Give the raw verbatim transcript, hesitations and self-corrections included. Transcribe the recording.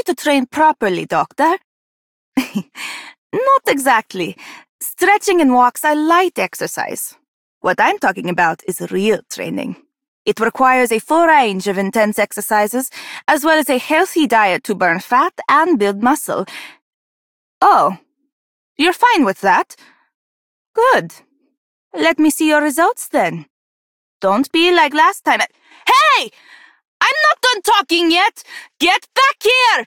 me to train properly, Doctor. Not exactly. Stretching and walks are light exercise. What I'm talking about is real training. It requires a full range of intense exercises, as well as a healthy diet to burn fat and build muscle. Oh, you're fine with that? Good. Let me see your results then. Don't be like last time. Hey! I'm not done talking yet! Get back here!